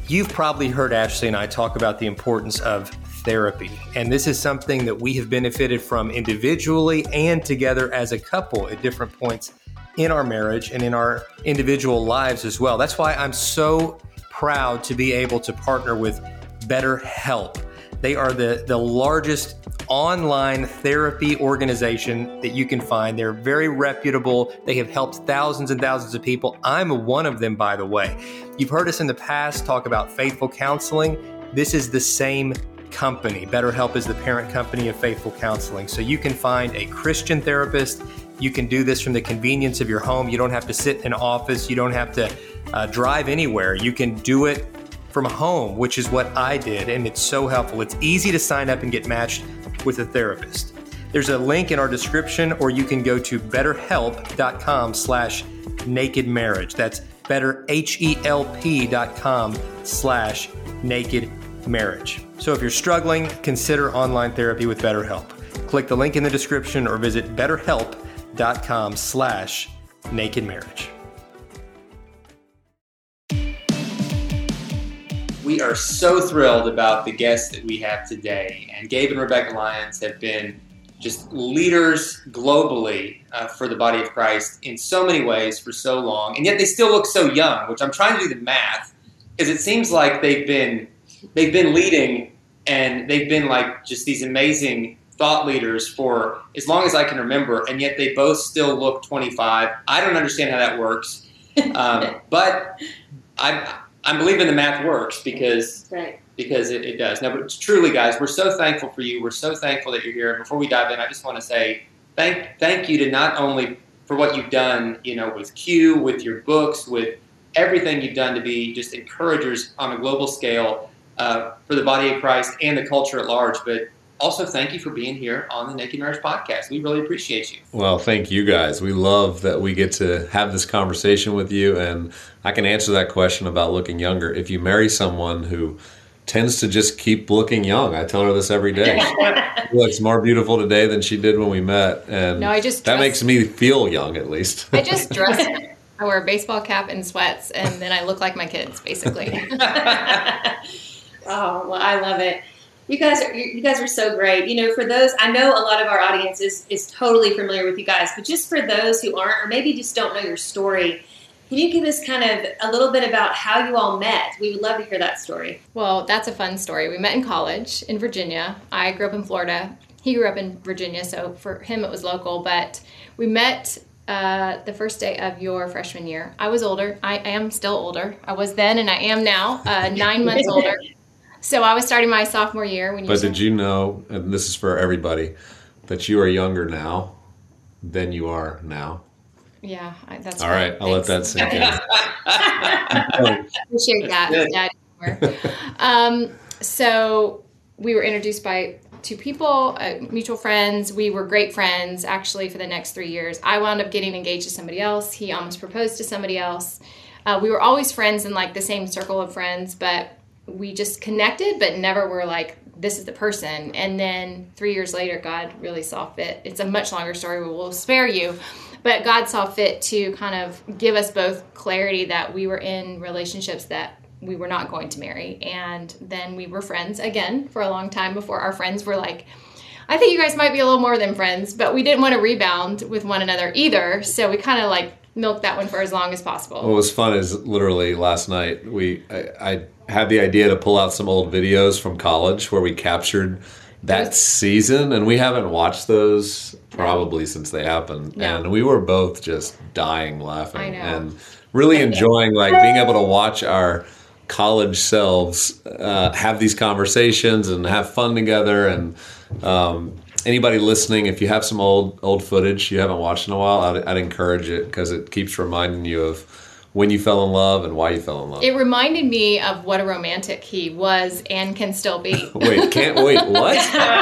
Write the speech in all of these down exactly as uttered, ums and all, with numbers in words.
You've probably heard Ashley and I talk about the importance of therapy, and this is something that we have benefited from individually and together as a couple at different points in our marriage and in our individual lives as well. That's why I'm so proud to be able to partner with BetterHelp. They are the, the largest online therapy organization that you can find. They're very reputable. They have helped thousands and thousands of people. I'm one of them, by the way. You've heard us in the past talk about Faithful Counseling. This is the same company. BetterHelp is the parent company of Faithful Counseling. So you can find a Christian therapist. You can do this from the convenience of your home. You don't have to sit in an office. You don't have to uh, drive anywhere. You can do it from home, which is what I did, and it's so helpful. It's easy to sign up and get matched with a therapist. There's a link in our description, or you can go to betterhelp.com slash naked marriage. That's better, H-E-L-P dot com slash naked marriage. So if you're struggling, consider online therapy with BetterHelp. Click the link in the description or visit betterhelp.com slash naked marriage. We are so thrilled about the guests that we have today. And Gabe and Rebecca Lyons have been just leaders globally uh, for the body of Christ in so many ways for so long. And yet they still look so young, which I'm trying to do the math, because it seems like they've been they've been leading and they've been like just these amazing thought leaders for as long as I can remember. And yet they both still look twenty-five. I don't understand how that works. Um, but I I believe in the math works because right. because it, it does. No, but truly, guys, we're so thankful for you. We're so thankful that you're here. Before we dive in, I just want to say thank thank you to not only for what you've done, you know, with Q, with your books, with everything you've done to be just encouragers on a global scale uh, for the body of Christ and the culture at large, but also thank you for being here on the Naked Marriage Podcast. We really appreciate you. Well, thank you guys. We love that we get to have this conversation with you, and I can answer that question about looking younger. If you marry someone who tends to just keep looking young, I tell her this every day. She looks more beautiful today than she did when we met, and no, I just that dress, makes me feel young at least. I just dress. I wear a baseball cap and sweats, and then I look like my kids, basically. Oh, well, I love it. You guys are you guys are so great. You know, for those, I know a lot of our audience is, is totally familiar with you guys, but just for those who aren't, or maybe just don't know your story, can you give us kind of a little bit about how you all met? We would love to hear that story. Well, that's a fun story. We met in college in Virginia. I grew up in Florida. He grew up in Virginia, so for him it was local. But we met uh, the first day of your freshman year. I was older. I am still older. I was then and I am now, uh, nine months older. So I was starting my sophomore year. When you But did you know, and this is for everybody, that you are younger now than you are now? Yeah, I, that's all right. right. I'll let that sink in. Appreciate that, Daddy. Um, so we were introduced by two people, uh, mutual friends. We were great friends, actually, for the next three years. I wound up getting engaged to somebody else. He almost proposed to somebody else. Uh, we were always friends in like the same circle of friends, but we just connected, but never were like, this is the person. And then three years later, God really saw fit. It's a much longer story. We will spare you. But God saw fit to kind of give us both clarity that we were in relationships that we were not going to marry. And then we were friends again for a long time before our friends were like, I think you guys might be a little more than friends, but we didn't want to rebound with one another either. So we kind of like milked that one for as long as possible. What was fun is literally last night, we I, I had the idea to pull out some old videos from college where we captured that season, and we haven't watched those probably since they happened. No. And we were both just dying laughing I know. and really enjoying like being able to watch our college selves uh, have these conversations and have fun together. And um, anybody listening, if you have some old old footage you haven't watched in a while, I'd, I'd encourage it because it keeps reminding you of when you fell in love and why you fell in love. It reminded me of what a romantic he was and can still be. wait, can't wait, what?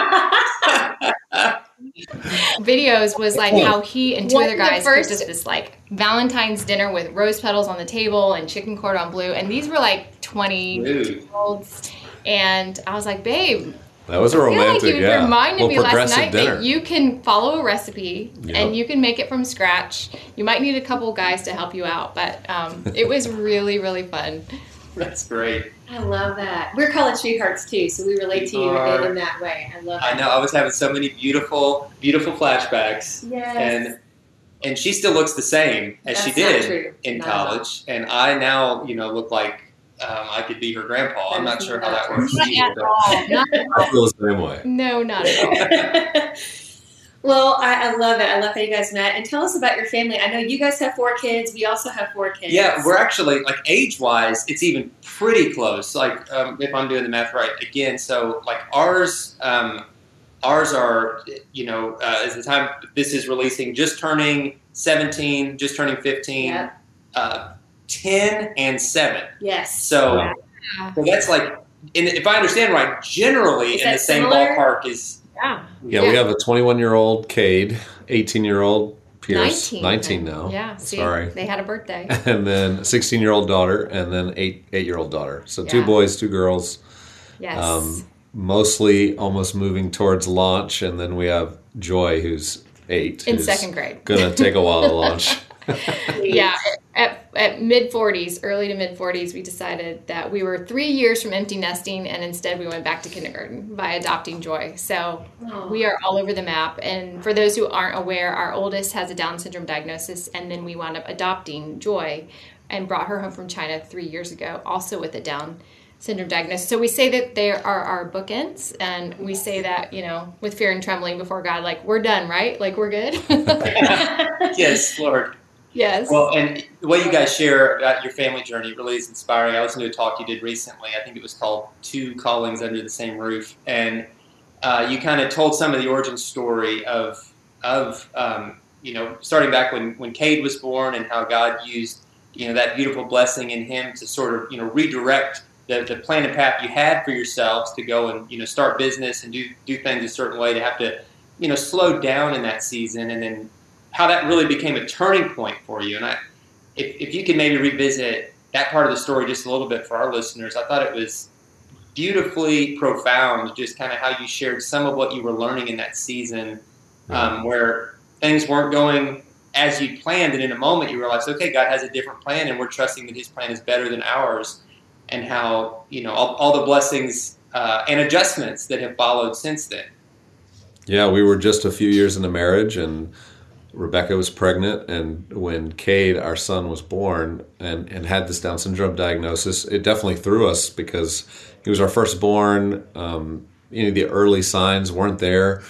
Videos was like how he and two One other of the guys first- cooked us this like Valentine's dinner with rose petals on the table and chicken cordon bleu, and these were like twenty year olds, and I was like, babe, That was a I feel romantic, like you yeah. reminded Well, me last progressive night dinner. that you can follow a recipe Yep. and you can make it from scratch. You might need a couple guys to help you out, but um, it was really, really fun. That's great. I love that. We're college sweethearts too, so we relate to you in, in that way. I love I that. know. I was having so many beautiful, beautiful flashbacks. Yes. And and she still looks the same as That's she not did true. in Not college. And I now, you know, look like um, I could be her grandpa. I'm not That's sure how not that works. Not either, at but- all. Not at I all. feel the same way. No, not at all. Well, I, I love it. I love how you guys met. And tell us about your family. I know you guys have four kids. We also have four kids. Yeah, we're actually, like, age-wise, it's even pretty close. Like, um, if I'm doing the math right again. So, like, ours um, ours are, you know, uh, as the time this is releasing, just turning seventeen, just turning fifteen, Yep. uh, ten, and seven. Yes. So, Yeah. so that's like, in, if I understand right, generally Is in the that same similar? ballpark is... Yeah. Yeah, we have a twenty-one-year-old Cade, eighteen-year-old Pierce, nineteen. nineteen now. Yeah. See, Sorry. They had a birthday. And then a sixteen-year-old daughter, and then eight eight-year-old daughter. So two Yeah. boys, two girls. Yes. Um, mostly almost moving towards launch, and then we have Joy, who's eight, in who's second grade. Gonna take a while to launch. Yeah, at, at mid forties, early to mid forties, we decided that we were three years from empty nesting, and instead we went back to kindergarten by adopting Joy. So Oh. we are all over the map. And for those who aren't aware, our oldest has a Down syndrome diagnosis, and then we wound up adopting Joy and brought her home from China three years ago, also with a Down syndrome diagnosis. So we say that they are our bookends, and we say that, you know, with fear and trembling before God, like, we're done, right? Like, we're good. Yes, Lord. Yes. Well, and the way you guys share about your family journey really is inspiring. I listened to a talk you did recently. I think it was called Two Callings Under the Same Roof. And uh, you kind of told some of the origin story of, of um, you know, starting back when, when Cade was born and how God used, you know, that beautiful blessing in him to sort of, you know, redirect the, the plan and path you had for yourselves to go and, you know, start business and do, do things a certain way, to have to, you know, slow down in that season, and then how that really became a turning point for you. And I, if, if you could maybe revisit that part of the story just a little bit for our listeners, I thought it was beautifully profound, just kind of how you shared some of what you were learning in that season, um, where things weren't going as you planned, and in a moment you realized, okay, God has a different plan, and we're trusting that his plan is better than ours, and how, you know, all, all the blessings uh, and adjustments that have followed since then. Yeah, we were just a few years into marriage, and Rebecca was pregnant, and when Cade, our son, was born and, and had this Down syndrome diagnosis, it definitely threw us because he was our firstborn. Um, you know, the early signs weren't there.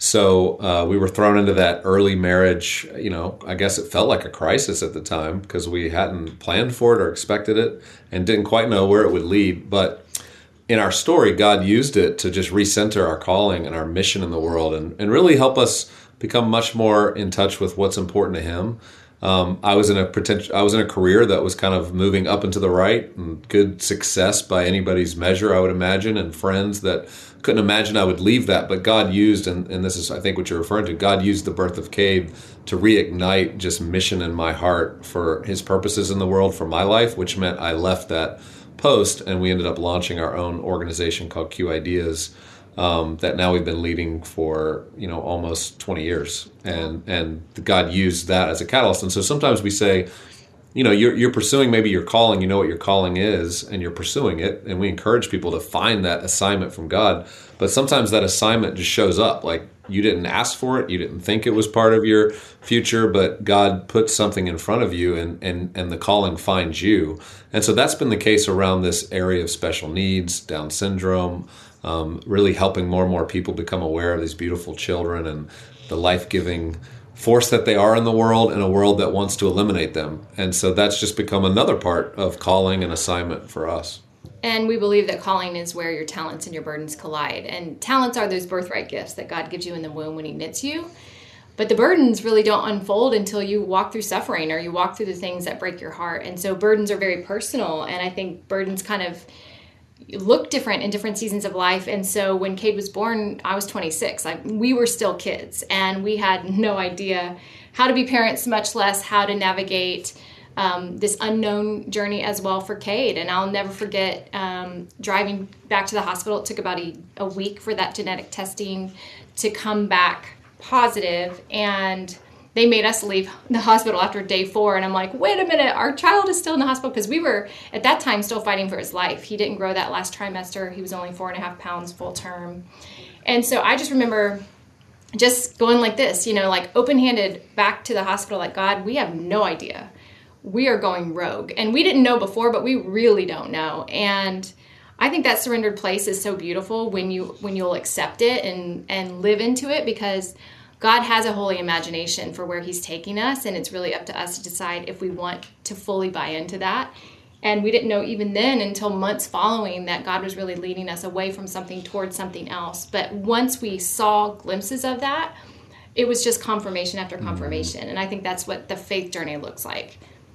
So uh, we were thrown into that early marriage. You know, I guess it felt like a crisis at the time because we hadn't planned for it or expected it and didn't quite know where it would lead. But in our story, God used it to just recenter our calling and our mission in the world, and, and really help us become much more in touch with what's important to him. Um, I was in a potential, I was in a career that was kind of moving up and to the right, and good success by anybody's measure, I would imagine, and friends that couldn't imagine I would leave that. But God used, and, and this is, I think, what you're referring to, God used the birth of Cade to reignite just mission in my heart for his purposes in the world for my life, which meant I left that post, and we ended up launching our own organization called Q Ideas. Um, that now we've been leading for, you know, almost twenty years, and and God used that as a catalyst. And so sometimes we say, you know, you're you're pursuing maybe your calling, you know what your calling is, and you're pursuing it, and we encourage people to find that assignment from God. But sometimes that assignment just shows up, like you didn't ask for it, you didn't think it was part of your future, but God put something in front of you, and and and the calling finds you. And so that's been the case around this area of special needs, Down syndrome. Um, really helping more and more people become aware of these beautiful children and the life-giving force that they are in the world, in a world that wants to eliminate them. And so that's just become another part of calling and assignment for us. And we believe that calling is where your talents and your burdens collide. And talents are those birthright gifts that God gives you in the womb when he knits you. But the burdens really don't unfold until you walk through suffering or you walk through the things that break your heart. And so burdens are very personal. And I think burdens kind of look different in different seasons of life. And so when Cade was born, I was twenty-six. Like, we were still kids, and we had no idea how to be parents, much less how to navigate um, this unknown journey as well for Cade. And I'll never forget um, driving back to the hospital. It took about a, a week for that genetic testing to come back positive. And they made us leave the hospital after day four. And I'm like, wait a minute, our child is still in the hospital. Because we were, at that time, still fighting for his life. He didn't grow that last trimester. He was only four and a half pounds full term. And so I just remember just going like this, you know, like open-handed back to the hospital, like, God, we have no idea. We are going rogue. And we didn't know before, but we really don't know. And I think that surrendered place is so beautiful when you when you'll accept it and and live into it, because God has a holy imagination for where he's taking us, and it's really up to us to decide if we want to fully buy into that. And we didn't know even then until months following that God was really leading us away from something towards something else. But once we saw glimpses of that, it was just confirmation after confirmation. And I think that's what the faith journey looks like.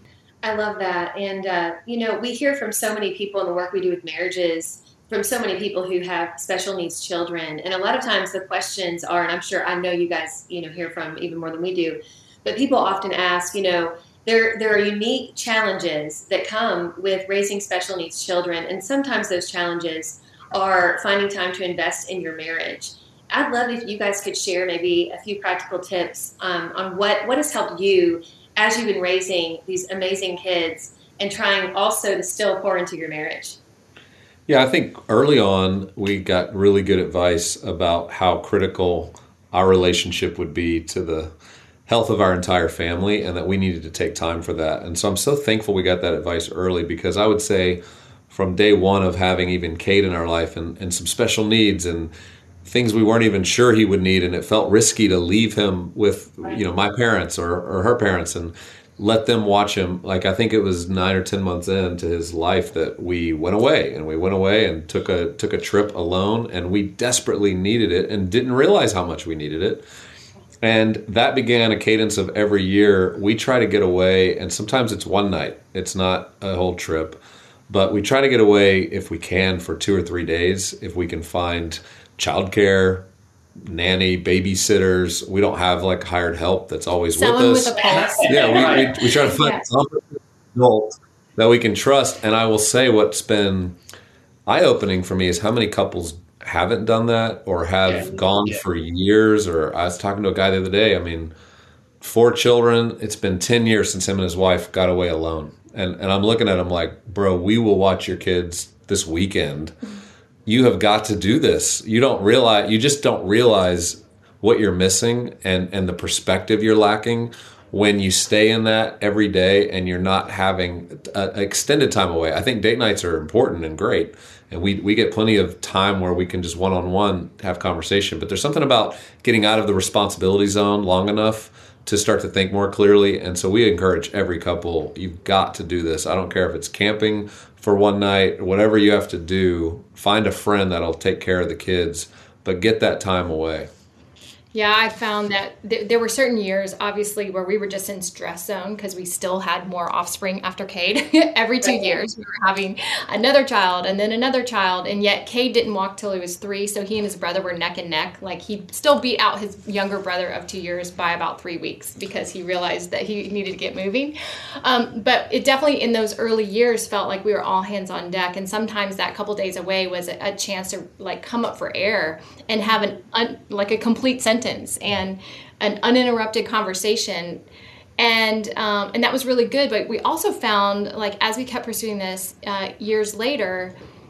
I love that. And, uh, you know, we hear from so many people in the work we do with marriages, from so many people who have special needs children. And a lot of times the questions are, and I'm sure I know you guys, you know, hear from even more than we do, but people often ask, you know, there there are unique challenges that come with raising special needs children. And sometimes those challenges are finding time to invest in your marriage. I'd love if you guys could share maybe a few practical tips um, on what, what has helped you as you've been raising these amazing kids and trying also to still pour into your marriage. Yeah, I think early on we got really good advice about how critical our relationship would be to the health of our entire family, and that we needed to take time for that. And so I'm so thankful we got that advice early, because I would say from day one of having even Cade in our life and, and some special needs and things we weren't even sure he would need, and it felt risky to leave him with, you know, my parents or, or her parents and let them watch him. Like, I think it was nine or ten months into his life that we went away, and we went away and took a took a trip alone, and we desperately needed it and didn't realize how much we needed it. And that began a cadence of every year we try to get away, and sometimes it's one night, it's not a whole trip, but we try to get away if we can for two or three days, if we can find childcare, nanny, babysitters. We don't have like hired help that's always Someone with us. with a pulse. Yeah, we, we, we try to find Yeah. some adult that we can trust. And I will say what's been eye-opening for me is how many couples haven't done that or have Yeah. gone Yeah. for years. Or I was talking to a guy the other day, I mean, four children, it's been ten years since him and his wife got away alone. And, and I'm looking at him like, bro, we will watch your kids this weekend. You have got to do this. You don't realize, you just don't realize what you're missing and, and the perspective you're lacking when you stay in that every day and you're not having an extended time away. I think date nights are important and great. And we, we get plenty of time where we can just one-on-one have conversation. But there's something about getting out of the responsibility zone long enough to start to think more clearly. And so we encourage every couple, you've got to do this. I don't care if it's camping for one night, whatever you have to do, find a friend that'll take care of the kids, but get that time away. Yeah, I found that th- there were certain years, obviously, where we were just in stress zone because we still had more offspring after Cade. Every two years, we were having another child and then another child. And yet Cade didn't walk till he was three, so he and his brother were neck and neck. Like, he still beat out his younger brother of two years by about three weeks because he realized that he needed to get moving. Um, but it definitely, in those early years, felt like we were all hands on deck. And sometimes that couple days away was a, a chance to, like, come up for air and have an un, like a complete sentence and an uninterrupted conversation, and um, and that was really good. But we also found, like, as we kept pursuing this uh, years later,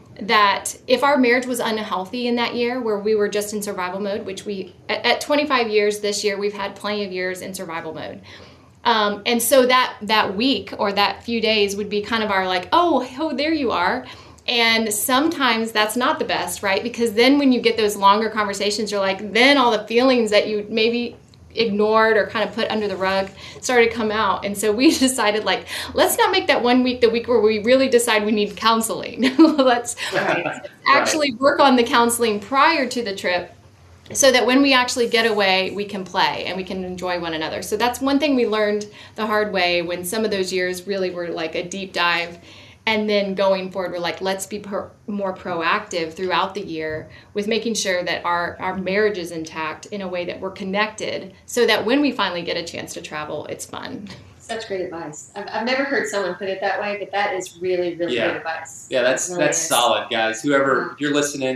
that if our marriage was unhealthy in that year where we were just in survival mode, which we at, at twenty-five years this year, we've had plenty of years in survival mode. Um, and so that that week or that few days would be kind of our like, oh, oh, there you are. And sometimes that's not the best, right? Because then when you get those longer conversations, you're like, then all the feelings that you maybe ignored or kind of put under the rug started to come out. And so we decided, like, let's not make that one week the week where we really decide we need counseling. Let's actually work on the counseling prior to the trip so that when we actually get away, we can play and we can enjoy one another. So that's one thing we learned the hard way when some of those years really were like a deep dive. And then going forward, we're like, let's be pro- more proactive throughout the year with making sure that our, our marriage is intact in a way that we're connected so that when we finally get a chance to travel, it's fun. Such great advice. I've, I've never heard someone put it that way, but that is really, really Yeah. good advice. Yeah, that's It really that's is. solid, guys. Whoever, Yeah. if you're listening,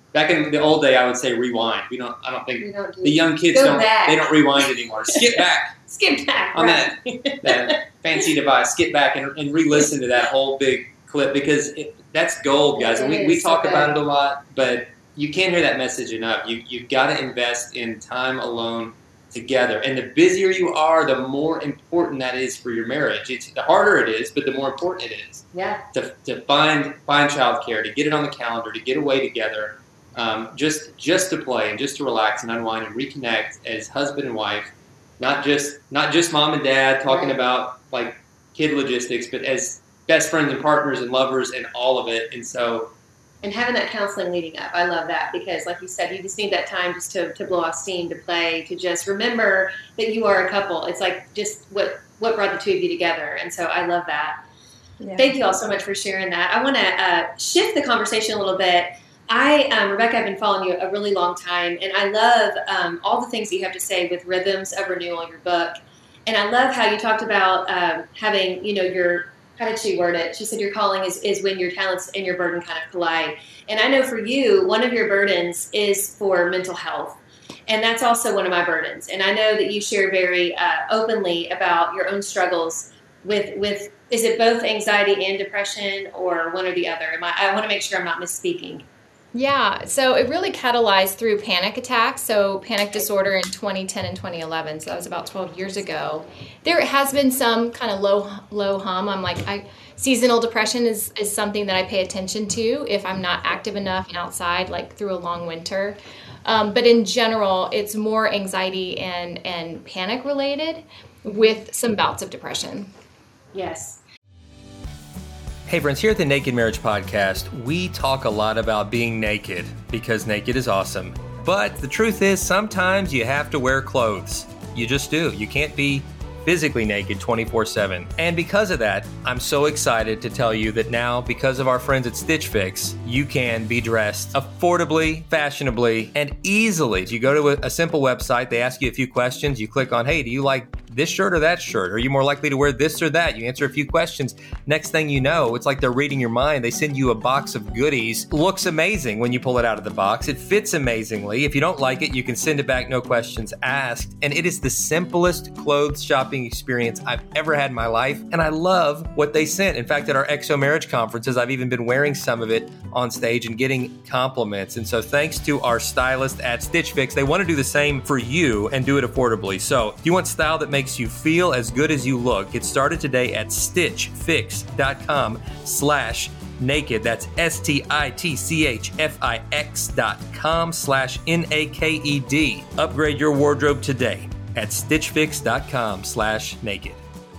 back in the old day, I would say rewind. We don't. I don't think We don't do the young kids Go don't. back. They don't rewind anymore. Skip back Skip back. on right. that that fancy device. Skip back and, and re-listen to that whole big clip because it, that's gold, guys. And It we, we is talk so about good. it a lot, but you can't hear that message enough. You you've got to invest in time alone together. And the busier you are, the more important that is for your marriage. It's the harder it is, but the more important it is Yeah. to, to find find childcare, to get it on the calendar, to get away together, um, just just to play and just to relax and unwind and reconnect as husband and wife, not just not just mom and dad talking Right. about like kid logistics, but as best friends and partners and lovers and all of it. And so And having that counseling leading up, I love that because, like you said, you just need that time just to, to blow off steam, to play, to just remember that you are a couple. It's like just what what brought the two of you together, and so I love that. Yeah. Thank you all so much for sharing that. I want to uh, shift the conversation a little bit. I, um, Rebecca, I've been following you a really long time, and I love um, all the things that you have to say with Rhythms of Renewal, your book, and I love how you talked about um, having, you know, your how did she word it? She said your calling is, is when your talents and your burden kind of collide. And I know for you, one of your burdens is for mental health. And that's also one of my burdens. And I know that you share very uh, openly about your own struggles with, with, is it both anxiety and depression or one or the other? Am I, I want to make sure I'm not misspeaking. Yeah, so it really catalyzed through panic attacks. So panic disorder in twenty ten and twenty eleven. So that was about twelve years ago. There has been some kind of low low hum. I'm like, I seasonal depression is, is something that I pay attention to if I'm not active enough and outside, like through a long winter. Um, but in general, it's more anxiety and, and panic related with some bouts of depression. Yes. Hey friends, here at the Naked Marriage Podcast, we talk a lot about being naked because naked is awesome. But the truth is, sometimes you have to wear clothes. You just do. You can't be physically naked twenty-four seven. And because of that, I'm so excited to tell you that now, because of our friends at Stitch Fix, you can be dressed affordably, fashionably, and easily. If you go to a, a simple website, they ask you a few questions, you click on, hey, do you like this shirt or that shirt? Are you more likely to wear this or that? You answer a few questions. Next thing you know, it's like they're reading your mind. They send you a box of goodies. Looks amazing when you pull it out of the box. It fits amazingly. If you don't like it, you can send it back, no questions asked. And it is the simplest clothes shopping experience I've ever had in my life. And I love what they sent. In fact, at our X O Marriage conferences, I've even been wearing some of it on stage and getting compliments. And so thanks to our stylist at Stitch Fix, they want to do the same for you and do it affordably. So if you want style that makes you feel as good as you look, get started today at stitchfix.com slash naked. That's S-T-I-T-C-H-F-I-X dot com slash N-A-K-E-D. Upgrade your wardrobe today at stitchfix.com slash naked.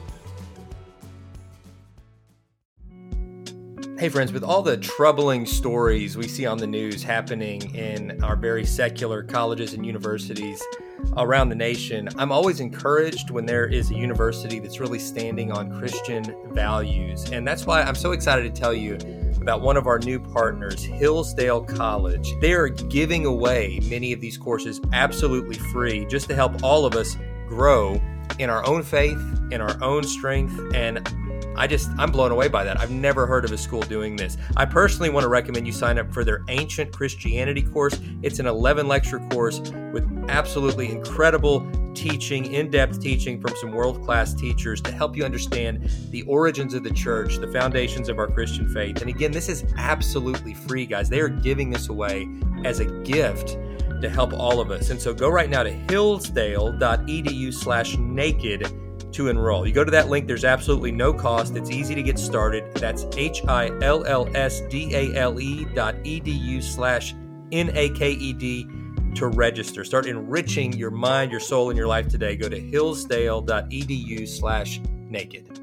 Hey friends, with all the troubling stories we see on the news happening in our very secular colleges and universities around the nation, I'm always encouraged when there is a university that's really standing on Christian values. And that's why I'm so excited to tell you about one of our new partners, Hillsdale College. They are giving away many of these courses absolutely free just to help all of us grow in our own faith, in our own strength, and I just, I'm blown away by that. I've never heard of a school doing this. I personally want to recommend you sign up for their Ancient Christianity course. It's an eleven lecture course with absolutely incredible teaching, in-depth teaching from some world-class teachers to help you understand the origins of the church, the foundations of our Christian faith. And again, this is absolutely free, guys. They are giving this away as a gift to help all of us. And so go right now to hillsdale.edu slash naked to enroll. You go to that link, there's absolutely no cost. It's easy to get started. That's H-I-L-L-S-D-A-L-E dot E-D-U slash N-A-K-E-D to register. Start enriching your mind, your soul, and your life today. Go to hillsdale.edu slash naked.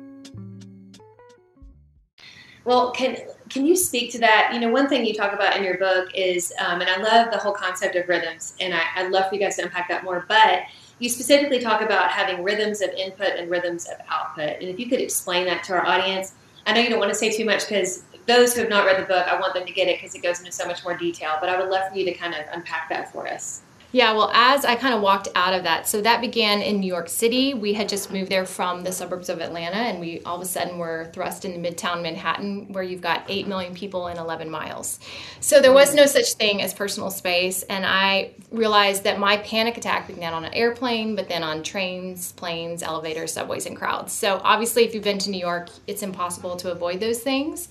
Well, can can you speak to that? You know, one thing you talk about in your book is, um, and I love the whole concept of rhythms, and I, I'd love for you guys to unpack that more, but you specifically talk about having rhythms of input and rhythms of output. And if you could explain that to our audience, I know you don't want to say too much because those who have not read the book, I want them to get it because it goes into so much more detail, but I would love for you to kind of unpack that for us. Yeah, well, as I kind of walked out of that, so that began in New York City. We had just moved there from the suburbs of Atlanta, and we all of a sudden were thrust into Midtown Manhattan, where you've got eight million people in eleven miles. So there was no such thing as personal space, and I realized that my panic attack began on an airplane, but then on trains, planes, elevators, subways, and crowds. So obviously, if you've been to New York, it's impossible to avoid those things.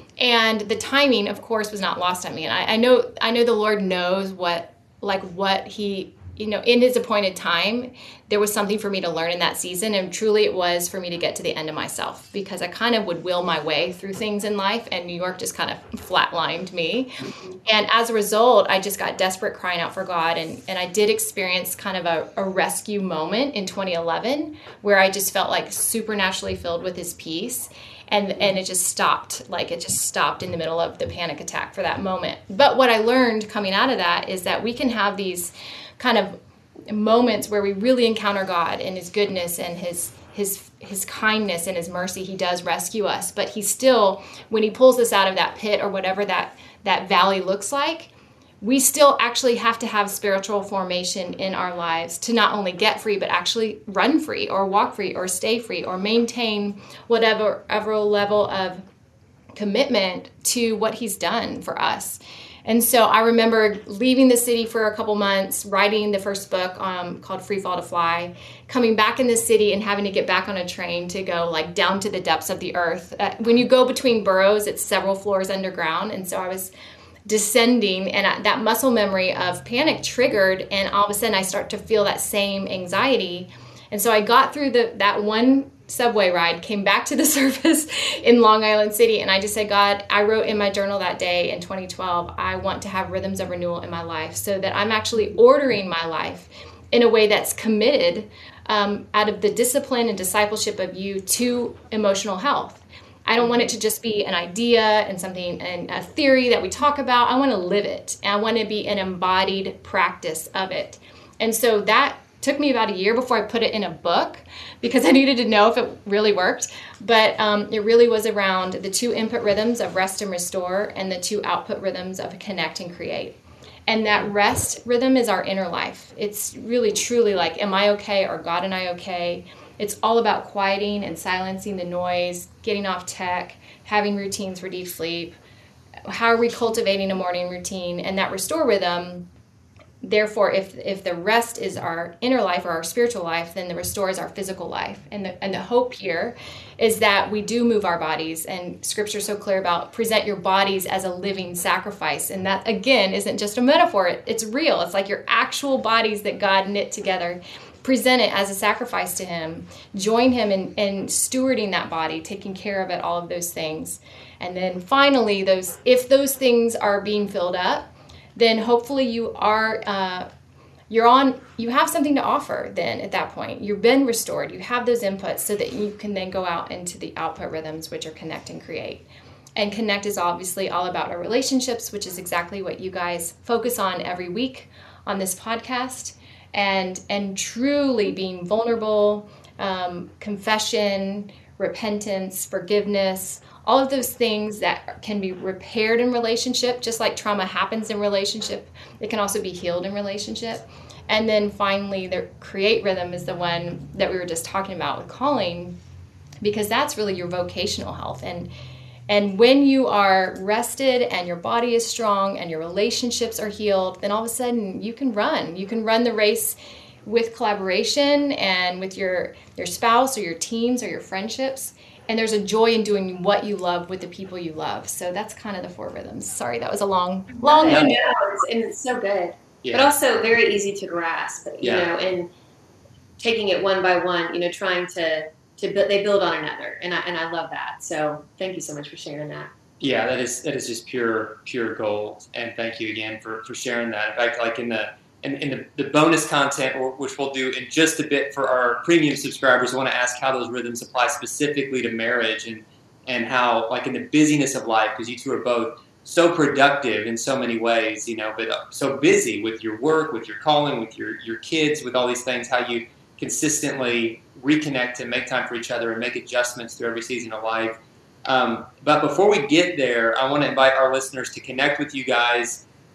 And the timing, of course, was not lost on me. And I, I know, I know the Lord knows what. like what he, you know, in his appointed time, there was something for me to learn in that season. And truly it was for me to get to the end of myself, because I kind of would will my way through things in life, and New York just kind of flatlined me. And as a result, I just got desperate, crying out for God. And, and I did experience kind of a, a rescue moment in twenty eleven where I just felt like supernaturally filled with his peace. And and it just stopped, like it just stopped in the middle of the panic attack for that moment. But what I learned coming out of that is that we can have these kind of moments where we really encounter God and his goodness and his his his kindness and his mercy. He does rescue us, but he still, when he pulls us out of that pit or whatever that that valley looks like, we still actually have to have spiritual formation in our lives to not only get free, but actually run free or walk free or stay free or maintain whatever, whatever level of commitment to what he's done for us. And so I remember leaving the city for a couple months, writing the first book um, called Free Fall to Fly, coming back in the city and having to get back on a train to go like down to the depths of the earth. Uh, when you go between boroughs, it's several floors underground. And so I was descending, and that muscle memory of panic triggered, and all of a sudden I start to feel that same anxiety. And so I got through the that one subway ride, came back to the surface in Long Island City, and I just said, God, I wrote in my journal that day in twenty twelve, I want to have rhythms of renewal in my life, so that I'm actually ordering my life in a way that's committed um, out of the discipline and discipleship of you to emotional health. I don't want it to just be an idea and something and a theory that we talk about. I want to live it. And I want to be an embodied practice of it. And so that took me about a year before I put it in a book, because I needed to know if it really worked. But um, it really was around the two input rhythms of rest and restore, and the two output rhythms of connect and create. And that rest rhythm is our inner life. It's really truly like, am I okay? Or God and I okay? It's all about quieting and silencing the noise, getting off tech, having routines for deep sleep. How are we cultivating a morning routine? And that restore rhythm, therefore, if if the rest is our inner life or our spiritual life, then the restore is our physical life. And the, and the hope here is that we do move our bodies. And Scripture is so clear about present your bodies as a living sacrifice. And that, again, isn't just a metaphor. It, it's real. It's like your actual bodies that God knit together. Present it as a sacrifice to him, join him in, in stewarding that body, taking care of it, all of those things. And then finally, those if those things are being filled up, then hopefully you are uh, you're on you have something to offer then at that point. You've been restored, you have those inputs, so that you can then go out into the output rhythms, which are connect and create. And connect is obviously all about our relationships, which is exactly what you guys focus on every week on this podcast. And and truly being vulnerable, um, confession, repentance, forgiveness, all of those things that can be repaired in relationship, just like trauma happens in relationship, it can also be healed in relationship. And then finally, the create rhythm is the one that we were just talking about with calling, because that's really your vocational health. And And when you are rested and your body is strong and your relationships are healed, then all of a sudden you can run. You can run the race with collaboration and with your, your spouse or your teams or your friendships. And there's a joy in doing what you love with the people you love. So that's kind of the four rhythms. Sorry, that was a long, long. No, no, it's, and it's so good, yeah. But also very easy to grasp. You yeah. know, and taking it one by one. You know, trying to. To build, they build on another, and I and I love that. So thank you so much for sharing that. Yeah, that is that is just pure pure gold, and thank you again for, for sharing that. In fact, like in the in, in the, the bonus content, which we'll do in just a bit for our premium subscribers, I want to ask how those rhythms apply specifically to marriage, and and how, like in the busyness of life, because you two are both so productive in so many ways, you know, but so busy with your work, with your calling, with your your kids, with all these things, how you consistently reconnect and make time for each other and make adjustments through every season of life. Um, but before we get there, I want to invite our listeners to connect with you guys.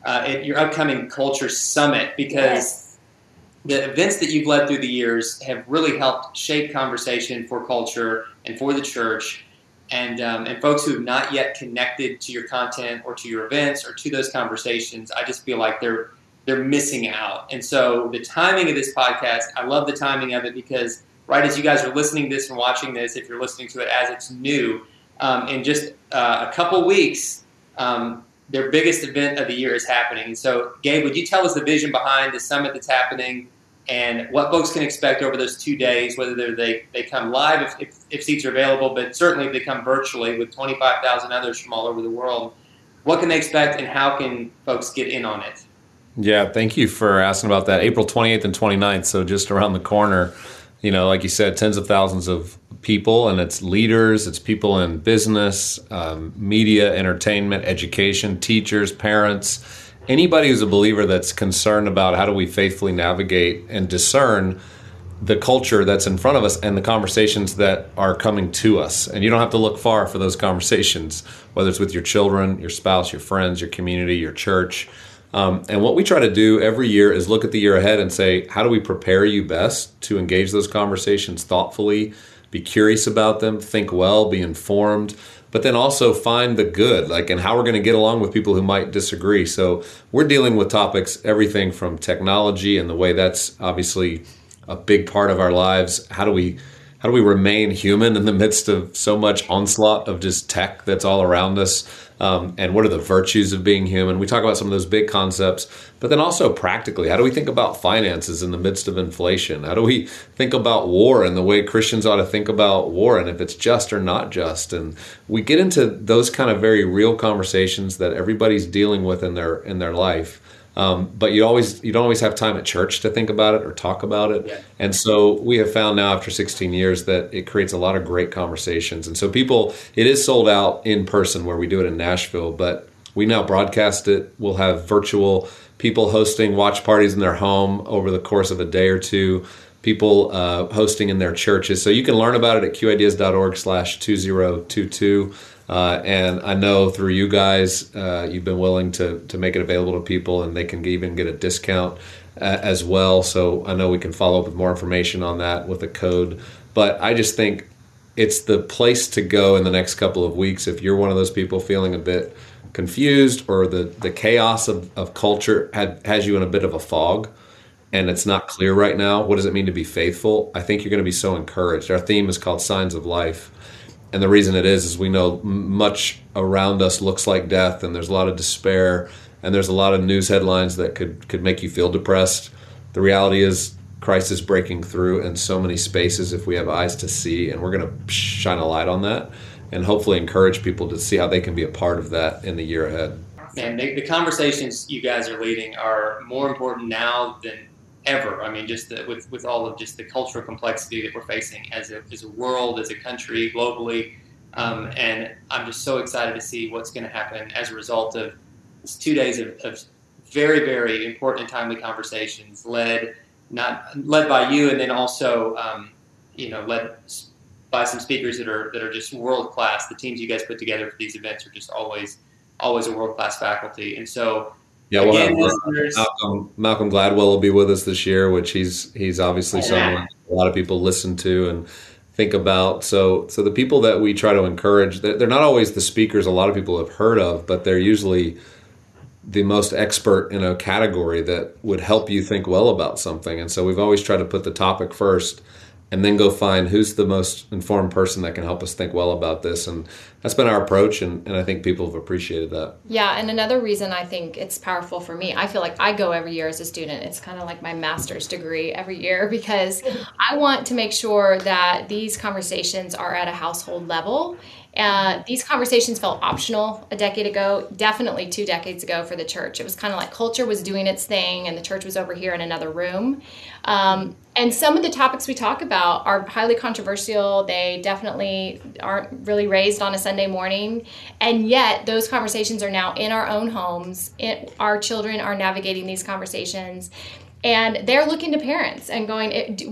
uh, at your upcoming Culture Summit, because Yes. the events that you've led through the years have really helped shape conversation for culture and for the church. And um, and folks who have not yet connected to your content or to your events or to those conversations, I just feel like they're they're missing out. And so the timing of this podcast, I love the timing of it, because right as you guys are listening to this and watching this, if you're listening to it as it's new, um, in just uh, a couple weeks, um, their biggest event of the year is happening. And so, Gabe, would you tell us the vision behind the summit that's happening and what folks can expect over those two days, whether they're, they they come live if, if, if seats are available, but certainly if they come virtually with twenty-five thousand others from all over the world. What can they expect, and how can folks get in on it? Yeah, thank you for asking about that. April twenty-eighth and twenty-ninth, so just around the corner. You know, like you said, tens of thousands of people, and it's leaders, it's people in business, um, media, entertainment, education, teachers, parents. Anybody who's a believer that's concerned about how do we faithfully navigate and discern the culture that's in front of us and the conversations that are coming to us. And you don't have to look far for those conversations, whether it's with your children, your spouse, your friends, your community, your church. Um, and what we try to do every year is look at the year ahead and say, how do we prepare you best to engage those conversations thoughtfully, be curious about them, think well, be informed, but then also find the good, like, and how we're going to get along with people who might disagree. So we're dealing with topics, everything from technology and the way that's obviously a big part of our lives. How do we how do we remain human in the midst of so much onslaught of just tech that's all around us? Um, and what are the virtues of being human? We talk about some of those big concepts, but then also practically, how do we think about finances in the midst of inflation? How do we think about war and the way Christians ought to think about war and if it's just or not just? And we get into those kind of very real conversations that everybody's dealing with in their in their life. Um, but you always you don't always have time at church to think about it or talk about it. Yeah. And so we have found now after sixteen years that it creates a lot of great conversations. And so people, it is sold out in person where we do it in Nashville, but we now broadcast it. We'll have virtual people hosting watch parties in their home over the course of a day or two, people uh, hosting in their churches. So you can learn about it at q ideas dot org slash two zero two two. Uh, and I know through you guys, uh, you've been willing to to make it available to people, and they can even get a discount uh, as well. So I know we can follow up with more information on that with a code. But I just think it's the place to go in the next couple of weeks if you're one of those people feeling a bit confused, or the, the chaos of, of culture had, has you in a bit of a fog, and it's not clear right now. What does it mean to be faithful? I think you're going to be so encouraged. Our theme is called Signs of Life. And the reason it is, is we know much around us looks like death, and there's a lot of despair, and there's a lot of news headlines that could, could make you feel depressed. The reality is Christ is breaking through in so many spaces if we have eyes to see, and we're going to shine a light on that and hopefully encourage people to see how they can be a part of that in the year ahead. And the, the conversations you guys are leading are more important now than ever. I mean, just the, with with all of just the cultural complexity that we're facing as a as a world, as a country, globally, um, and I'm just so excited to see what's going to happen as a result of this two days of, of very very important and timely conversations, led not led by you, and then also um, you know led by some speakers that are that are just world class. The teams you guys put together for these events are just always always a world class faculty, and so. Yeah, well, Again, Malcolm, Malcolm Gladwell will be with us this year, which he's he's obviously yeah. someone a lot of people listen to and think about. So, so the people that we try to encourage, they're, they're not always the speakers a lot of people have heard of, but they're usually the most expert in a category that would help you think well about something. And so we've always tried to put the topic first, and then go find who's the most informed person that can help us think well about this. And that's been our approach, and, and I think people have appreciated that. Yeah, and another reason I think it's powerful for me, I feel like I go every year as a student. It's kind of like my master's degree every year, because I want to make sure that these conversations are at a household level. Uh, these conversations felt optional a decade ago, definitely two decades ago for the church. It was kind of like culture was doing its thing and the church was over here in another room. Um, and some of the topics we talk about are highly controversial. They definitely aren't really raised on a Sunday morning. And yet those conversations are now in our own homes. It, our children are navigating these conversations. And they're looking to parents and going, what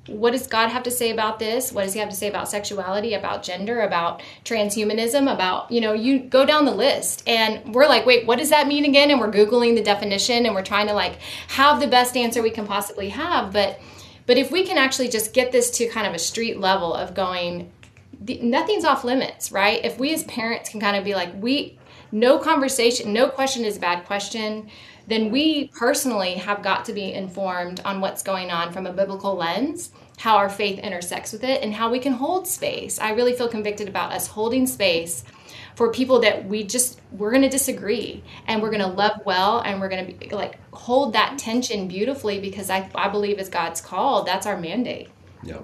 what does God have to say about this? What does he have to say about sexuality, about gender, about transhumanism, about, you know, you go down the list. And we're like, wait, what does that mean again? And we're Googling the definition and we're trying to like have the best answer we can possibly have. But but if we can actually just get this to kind of a street level of going, the, nothing's off limits, right? If we as parents can kind of be like, we, no conversation, no question is a bad question, then we personally have got to be informed on what's going on from a biblical lens, how our faith intersects with it, and how we can hold space. I really feel convicted about us holding space for people that we just, we're going to disagree, and we're going to love well, and we're going to be like hold that tension beautifully, because I, I believe as God's called, that's our mandate. Yeah.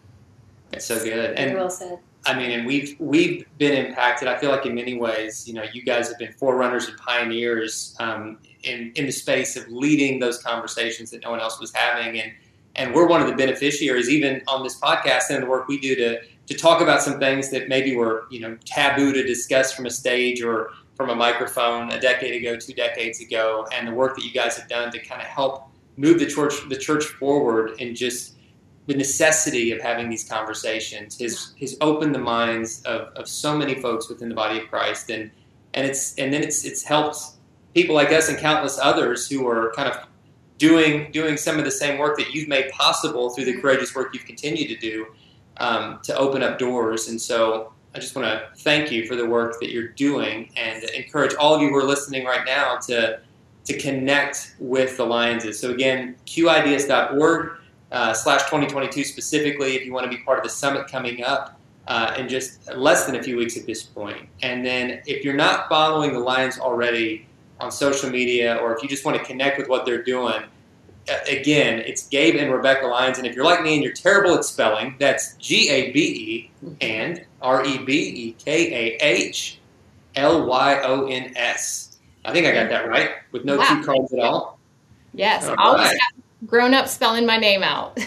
It's so good. Very And well said. I mean, and we've we've been impacted. I feel like in many ways, you know, you guys have been forerunners and pioneers um, in in the space of leading those conversations that no one else was having, and and we're one of the beneficiaries, even on this podcast and the work we do to to talk about some things that maybe were, you know, taboo to discuss from a stage or from a microphone a decade ago, two decades ago, and the work that you guys have done to kind of help move the church the church forward and just the necessity of having these conversations has has opened the minds of, of so many folks within the body of Christ, and and it's and then it's it's helped people like us and countless others who are kind of doing doing some of the same work that you've made possible through the courageous work you've continued to do um, to open up doors. And so I just want to thank you for the work that you're doing, and encourage all of you who are listening right now to to connect with the Lionses. So again, q ideas dot org. Uh, slash twenty twenty-two specifically, if you want to be part of the summit coming up uh, in just less than a few weeks at this point. And then if you're not following the Lions already on social media, or if you just want to connect with what they're doing, uh, again, it's Gabe and Rebecca Lyons. And if you're like me and you're terrible at spelling, that's G A B E and R E B E K A H L Y O N S. I think I got that right, with no Wow. two cards at all. Yes, All always right. have grown up spelling my name out.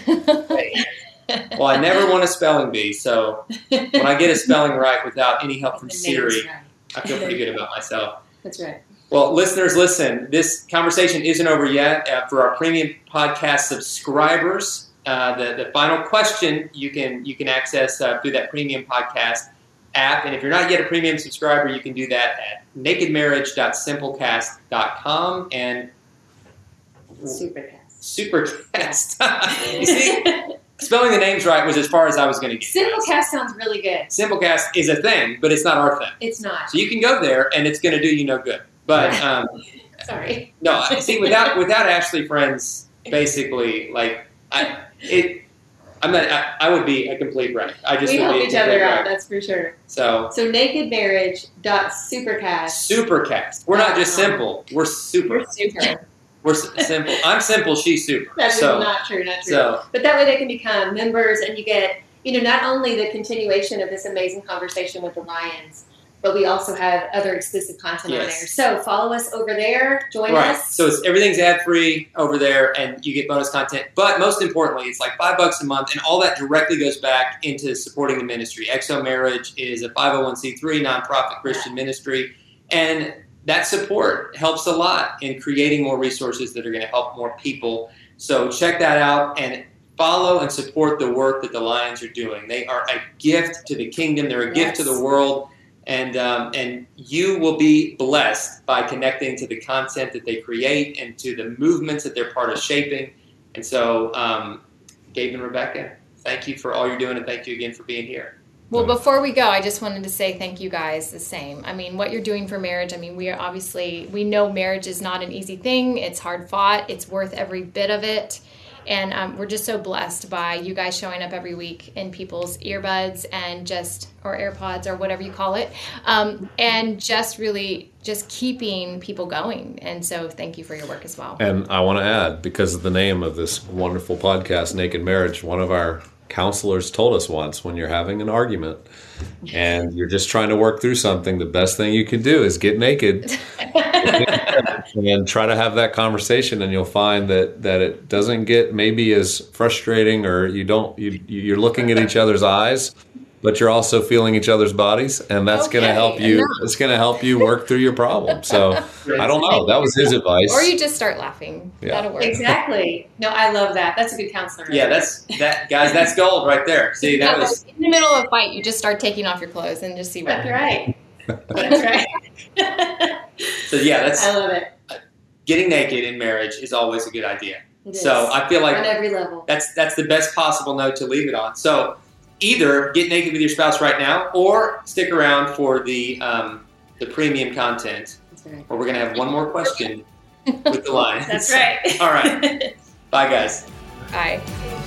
Well, I never won a spelling bee, so when I get a spelling right without any help from The name's Siri, right. I feel pretty good about myself. That's right. Well, listeners, listen, this conversation isn't over yet. Uh, for our premium podcast subscribers, uh, the, the final question you can you can access uh, through that premium podcast app. And if you're not yet a premium subscriber, you can do that at naked marriage dot simplecast dot com and Supercast. Supercast. You see, spelling the names right was as far as I was going to get. Simplecast sounds really good. Simplecast is a thing, but it's not our thing. It's not. So you can go there, and it's going to do you no good. But um, Sorry. no, I- see, without without Ashley Friends, basically, like I, it, I'm not. I, I would be a complete wreck. I just We would help be a each complete other out, wreck. that's for sure. So So naked marriage dot supercast. Supercast. We're not just simple. We're super. We're super. We're s- simple. I'm simple. She's super. That is so not true, not true. so But that way they can become members, and you get, you know, not only the continuation of this amazing conversation with the Lions, but we also have other exclusive content on Yes. there. So follow us over there. Join right. us. So it's everything's ad free over there, and you get bonus content. But most importantly, it's like five bucks a month, and all that directly goes back into supporting the ministry. X O Marriage is a five oh one c three nonprofit Christian ministry, and that support helps a lot in creating more resources that are going to help more people. So check that out and follow and support the work that the Lions are doing. They are a gift to the kingdom. They're a gift to Yes. the world. And um, and you will be blessed by connecting to the content that they create and to the movements that they're part of shaping. And so, um, Gabe and Rebecca, thank you for all you're doing, and thank you again for being here. Well, before we go, I just wanted to say thank you guys the same. I mean, what you're doing for marriage, I mean, we are obviously, we know marriage is not an easy thing. It's hard fought. It's worth every bit of it. And um, we're just so blessed by you guys showing up every week in people's earbuds and just, or AirPods or whatever you call it, um, and just really just keeping people going. And so thank you for your work as well. And I want to add, because of the name of this wonderful podcast, Naked Marriage, one of our counselors told us once, when you're having an argument and you're just trying to work through something, the best thing you can do is get naked and try to have that conversation, and you'll find that that it doesn't get maybe as frustrating, or you don't you you're looking at each other's eyes, but you're also feeling each other's bodies, and that's Okay, going to help you. enough. It's going to help you work through your problem. So I don't know. That was his advice. Or you just start laughing. Yeah. That'll work. Exactly. No, I love that. That's a good counselor. Right Yeah, there. that's that, guys. That's gold right there. See, that Yeah, was in the middle of a fight, you just start taking off your clothes and just see what That's happens. right. That's right. so. Yeah, that's I love it. getting naked in marriage is always a good idea. It is. So I feel like on every level. That's that's the best possible note to leave it on. So either get naked with your spouse right now, or stick around for the um, the premium content, That's right. where we're gonna have one more question with the line. That's right. All right. Bye, guys. Bye.